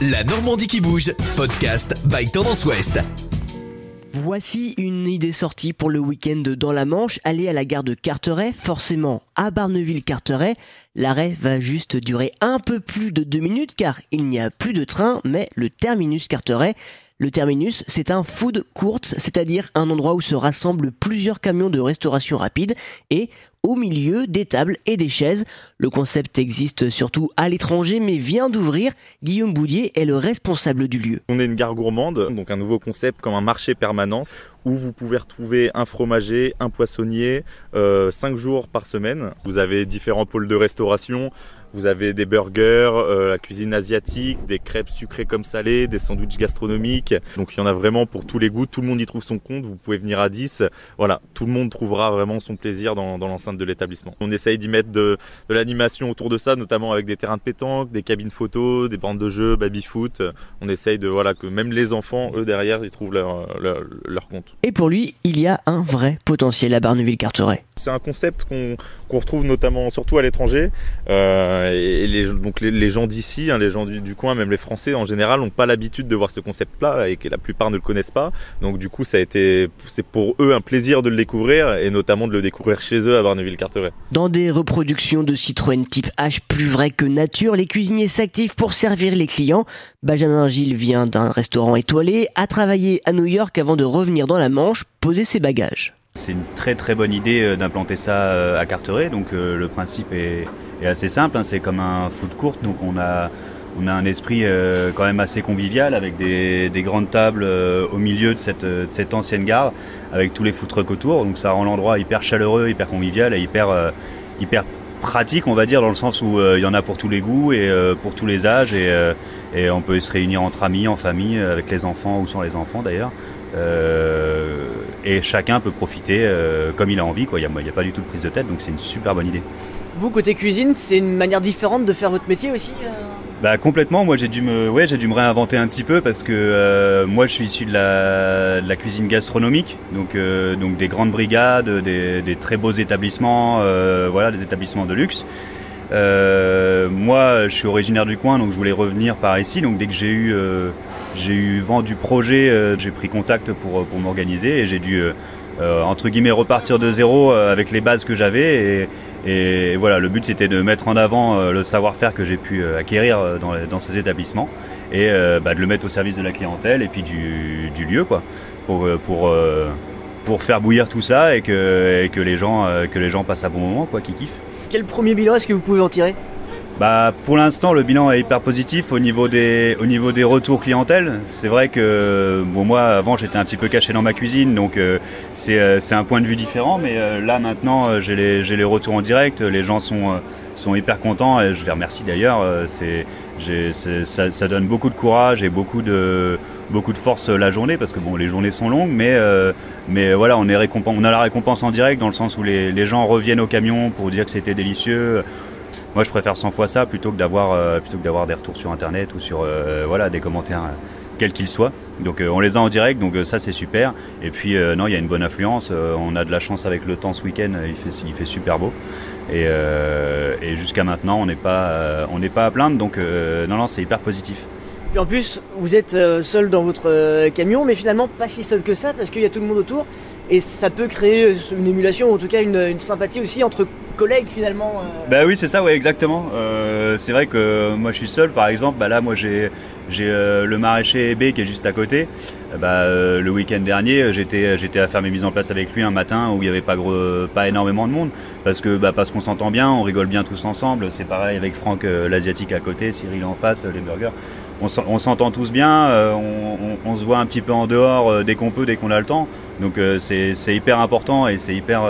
La Normandie qui bouge, podcast by Tendance Ouest. Voici une idée sortie pour le week-end dans la Manche. Aller à la gare de Carteret, forcément à Barneville-Carteret. L'arrêt va juste durer un peu plus de 2 minutes car il n'y a plus de train, mais le terminus Carteret. Le terminus, c'est un food court, c'est-à-dire un endroit où se rassemblent plusieurs camions de restauration rapide et au milieu des tables et des chaises. Le concept existe surtout à l'étranger mais vient d'ouvrir. Guillaume Boudier est le responsable du lieu. On est une gare gourmande, donc un nouveau concept comme un marché permanent où vous pouvez retrouver un fromager, un poissonnier, 5 jours par semaine. Vous avez différents pôles de restauration. Vous avez des burgers, la cuisine asiatique, des crêpes sucrées comme salées, des sandwichs gastronomiques. Donc il y en a vraiment pour tous les goûts, tout le monde y trouve son compte, vous pouvez venir à 10. Voilà, tout le monde trouvera vraiment son plaisir dans l'enceinte de l'établissement. On essaye d'y mettre de l'animation autour de ça, notamment avec des terrains de pétanque, des cabines photos, des bandes de jeux, baby-foot. On essaye que même les enfants, eux derrière, ils trouvent leur compte. Et pour lui, il y a un vrai potentiel à Barneville-Carteret. C'est un concept qu'on retrouve notamment, surtout à l'étranger. Et les gens d'ici, les gens du coin, même les Français en général, n'ont pas l'habitude de voir ce concept-là et que la plupart ne le connaissent pas. Donc du coup, c'est pour eux un plaisir de le découvrir et notamment de le découvrir chez eux à Barneville-Carteret. Dans des reproductions de Citroën type H plus vrai que nature, les cuisiniers s'activent pour servir les clients. Benjamin Gilles vient d'un restaurant étoilé, a travaillé à New York avant de revenir dans la Manche, poser ses bagages. C'est une très très bonne idée d'implanter ça à Carteret, donc le principe est assez simple, c'est comme un food court, donc on a un esprit quand même assez convivial avec des grandes tables au milieu de cette ancienne gare avec tous les food trucks autour, donc ça rend l'endroit hyper chaleureux, hyper convivial et hyper pratique, on va dire, dans le sens où il y en a pour tous les goûts et pour tous les âges et on peut se réunir entre amis, en famille, avec les enfants ou sans les enfants d'ailleurs. Et chacun peut profiter comme il a envie, quoi. Il n'y a pas du tout de prise de tête, donc c'est une super bonne idée. Vous, côté cuisine, c'est une manière différente de faire votre métier aussi Complètement, moi j'ai dû me réinventer un petit peu parce que moi je suis issu de la cuisine gastronomique, donc des grandes brigades, des très beaux établissements, des établissements de luxe. Moi je suis originaire du coin, donc je voulais revenir par ici, donc dès que j'ai eu vent du projet, j'ai pris contact pour m'organiser et j'ai dû entre guillemets repartir de zéro avec les bases que j'avais et voilà, le but c'était de mettre en avant le savoir-faire que j'ai pu acquérir dans ces établissements et de le mettre au service de la clientèle et puis du lieu, quoi, pour faire bouillir tout ça et que les gens passent un bon moment, quoi, qu'ils kiffent. Quel premier bilan est-ce que vous pouvez en tirer ? Pour l'instant, le bilan est hyper positif au niveau des retours clientèle. C'est vrai que moi avant j'étais un petit peu caché dans ma cuisine, donc c'est un point de vue différent. Mais là maintenant j'ai les retours en direct. Les gens sont hyper contents et je les remercie d'ailleurs. Ça donne beaucoup de courage et beaucoup de force la journée parce que les journées sont longues, mais voilà, on a la récompense en direct dans le sens où les gens reviennent au camion pour dire que c'était délicieux. Moi, je préfère 100 fois ça plutôt que d'avoir des retours sur Internet ou sur des commentaires quels qu'ils soient. Donc, on les a en direct, donc ça, c'est super. Et puis, il y a une bonne affluence. On a de la chance avec le temps ce week-end. Il fait super beau. Et jusqu'à maintenant, on n'est pas à plaindre. Donc, non, c'est hyper positif. Puis en plus, vous êtes seul dans votre camion, mais finalement pas si seul que ça parce qu'il y a tout le monde autour. Et ça peut créer une émulation, ou en tout cas une sympathie aussi entre collègues finalement. Oui, c'est ça, ouais, exactement. C'est vrai que moi je suis seul, par exemple. Là, moi j'ai le maraîcher Hébé qui est juste à côté. Le week-end dernier, j'étais à faire mes mises en place avec lui un matin où il n'y avait pas énormément de monde parce qu'on s'entend bien, on rigole bien tous ensemble. C'est pareil avec Franck l'asiatique à côté, Cyril en face, les burgers. On s'entend tous bien, on se voit un petit peu en dehors dès qu'on peut, dès qu'on a le temps. Donc c'est hyper important et c'est hyper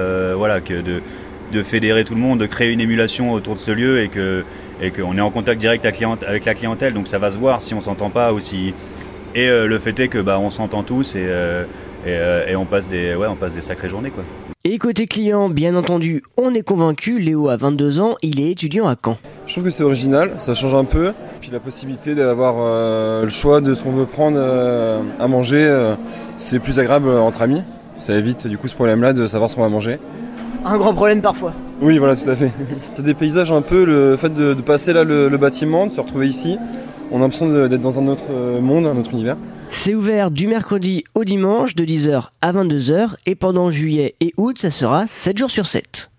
de fédérer tout le monde, de créer une émulation autour de ce lieu et qu'on est en contact direct avec la clientèle. Donc ça va se voir si on s'entend pas ou si. Et le fait est que on s'entend tous et on passe des sacrées journées, quoi. Et côté client, bien entendu, on est convaincu. Léo a 22 ans, il est étudiant à Caen. Je trouve que c'est original, ça change un peu. Puis la possibilité d'avoir le choix de ce qu'on veut prendre à manger, c'est plus agréable entre amis. Ça évite du coup ce problème-là de savoir ce qu'on va manger. Un grand problème parfois. Oui, voilà, tout à fait. C'est des paysages un peu, le fait de passer là le bâtiment, de se retrouver ici. on a l'impression d'être dans un autre monde, un autre univers. C'est ouvert du mercredi au dimanche de 10h à 22h et pendant juillet et août, ça sera 7 jours sur 7.